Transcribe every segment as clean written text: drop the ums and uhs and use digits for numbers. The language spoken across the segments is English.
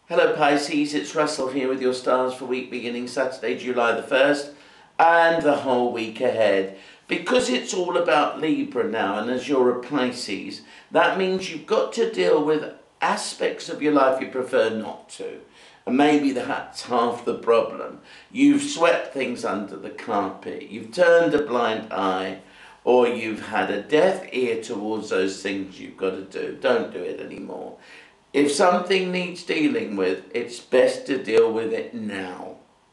Hello Pisces, it's Russell here with your stars for week beginning Saturday, July the 1st and the whole week ahead. Because it's all about Libra now, and as you're a Pisces, that means you've got to deal with aspects of your life you prefer not to. And maybe that's half the problem. You've swept things under the carpet, you've turned a blind eye, or you've had a deaf ear towards those things you've got to do. Don't do it anymore. If something needs dealing with, it's best to deal with it now.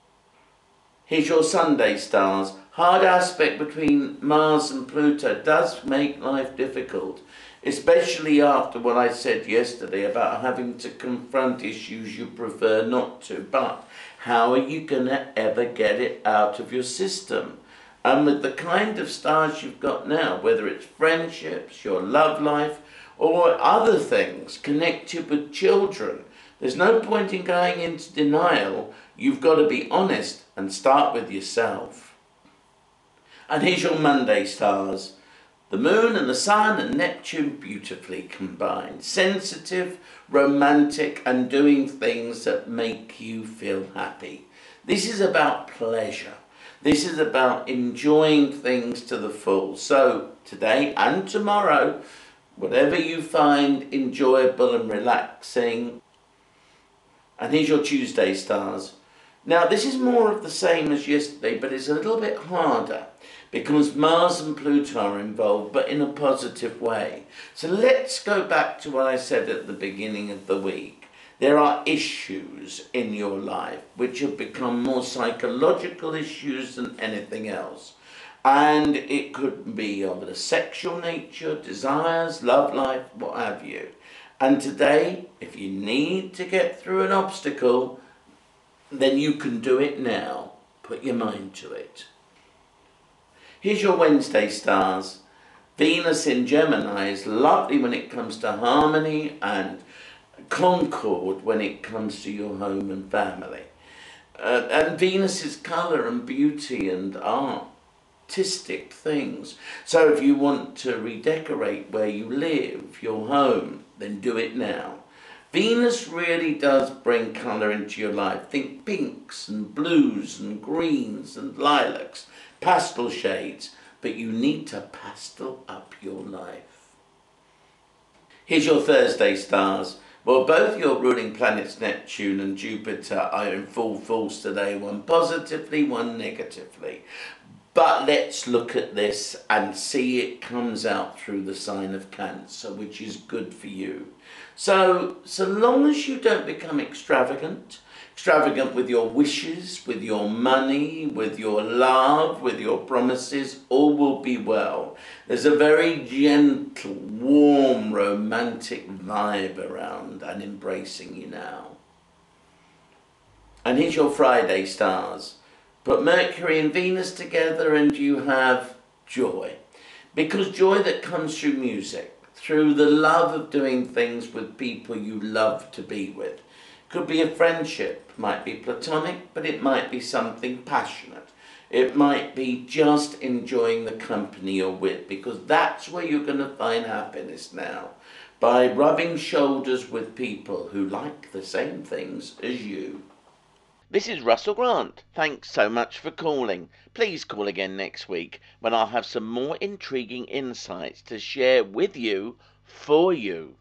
Here's your Sunday stars. Hard aspect between Mars and Pluto does make life difficult, especially after what I said yesterday about having to confront issues you prefer not to. But how are you going to ever get it out of your system? And with the kind of stars you've got now, whether it's friendships, your love life, or other things connected with children, there's no point in going into denial. You've got to be honest and start with yourself. And here's your Monday stars. The moon and the sun and Neptune beautifully combined. Sensitive, romantic, and doing things that make you feel happy. This is about pleasure. This is about enjoying things to the full. So today and tomorrow, whatever you find enjoyable and relaxing. And here's your Tuesday stars. Now this is more of the same as yesterday, but it's a little bit harder because Mars and Pluto are involved, but in a positive way. So let's go back to what I said at the beginning of the week. There are issues in your life which have become more psychological issues than anything else. And it could be of a sexual nature, desires, love life, what have you. And today, if you need to get through an obstacle, then you can do it now. Put your mind to it. Here's your Wednesday stars. Venus in Gemini is lovely when it comes to harmony and concord when it comes to your home and family. And Venus is colour and beauty and art. Artistic things. So if you want to redecorate where you live, your home, then do it now. Venus really does bring colour into your life. Think pinks and blues and greens and lilacs, pastel shades, but you need to pastel up your life. Here's your Thursday stars. Well, both your ruling planets, Neptune and Jupiter, are in full force today, one positively, one negatively. But let's look at this and see it comes out through the sign of Cancer, which is good for you. So long as you don't become extravagant with your wishes, with your money, with your love, with your promises, all will be well. There's a very gentle, warm, romantic vibe around and embracing you now. And here's your Friday stars. Put Mercury and Venus together and you have joy. Because joy that comes through music, through the love of doing things with people you love to be with. Could be a friendship, might be platonic, but it might be something passionate. It might be just enjoying the company you're with, because that's where you're going to find happiness now. By rubbing shoulders with people who like the same things as you. This is Russell Grant. Thanks so much for calling. Please call again next week when I'll have some more intriguing insights to share with you, for you.